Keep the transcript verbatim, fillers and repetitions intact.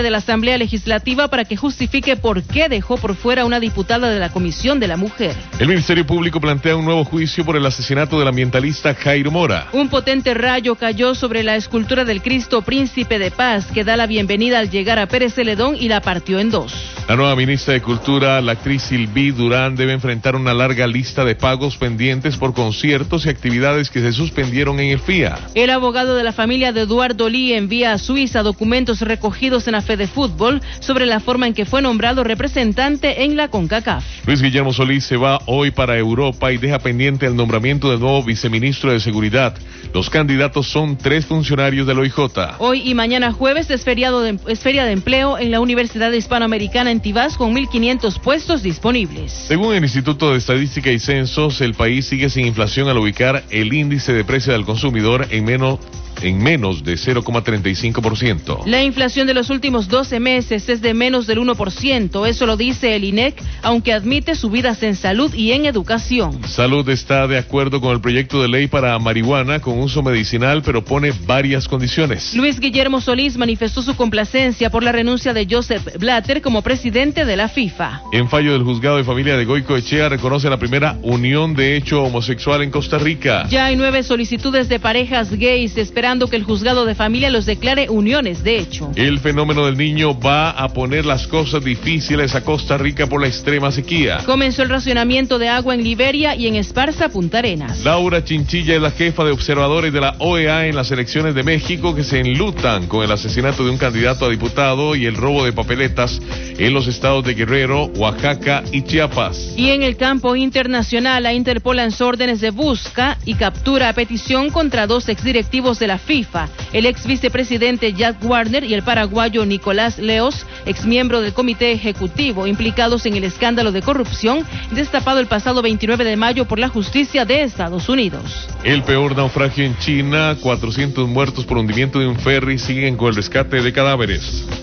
de la Asamblea Legislativa para que justifique por qué dejó por fuera a una diputada de la Comisión de la Mujer. El Ministerio Público plantea un nuevo juicio por el asesinato del ambientalista Jairo Mora. Un potente rayo cayó sobre la escultura del Cristo Príncipe de Paz, que da la bienvenida al llegar a Pérez Celedón y la partió en dos. La nueva ministra de Cultura, la actriz Sylvie Durán, debe enfrentar una larga lista de pagos pendientes por conciertos y actividades que se suspendieron en el F I A. El abogado de la familia de Eduardo Lee envía a Suiza documentos recogidos en la Fede Fútbol sobre la forma en que fue nombrado representante en la CONCACAF. Luis Guillermo Solís se va hoy para Europa y deja pendiente el nombramiento del nuevo viceministro de Seguridad. Los candidatos son tres funcionarios del O I J. Hoy y mañana jueves es, feriado de, es feria de empleo en la Universidad Hispanoamericana en Tibás con mil quinientos puestos disponibles. Según el Instituto de Estadística y Censos, el país sigue sin inflación al ubicar el índice de precio del consumidor en menos en menos de cero coma treinta y cinco por ciento. La inflación de los últimos doce meses es de menos del uno por ciento, eso lo dice el I N E C, aunque admite subidas en salud y en educación. Salud está de acuerdo con el proyecto de ley para marihuana con uso medicinal, pero pone varias condiciones. Luis Guillermo Solís manifestó su complacencia por la renuncia de Joseph Blatter como presidente de la FIFA. En fallo del juzgado de familia de Goicoechea reconoce la primera unión de hecho homosexual en Costa Rica. Ya hay nueve solicitudes de parejas gays esperando que el juzgado de familia los declare uniones de hecho. El fenómeno del Niño va a poner las cosas difíciles a Costa Rica por la extrema sequía. Comenzó el racionamiento de agua en Liberia y en Esparza, Punta Arenas. Laura Chinchilla es la jefa de observadores de la O E A en las elecciones de México que se enlutan con el asesinato de un candidato a diputado y el robo de papeletas en los estados de Guerrero, Oaxaca y Chiapas. Y en el campo internacional, la Interpol lanzó órdenes de busca y captura a petición contra dos exdirectivos de la FIFA, el ex vicepresidente Jack Warner y el paraguayo Nicolás Leos, ex miembro del comité ejecutivo, implicados en el escándalo de corrupción destapado el pasado veintinueve de mayo por la justicia de Estados Unidos. El peor naufragio en China, cuatrocientos muertos por hundimiento de un ferry, siguen con el rescate de cadáveres.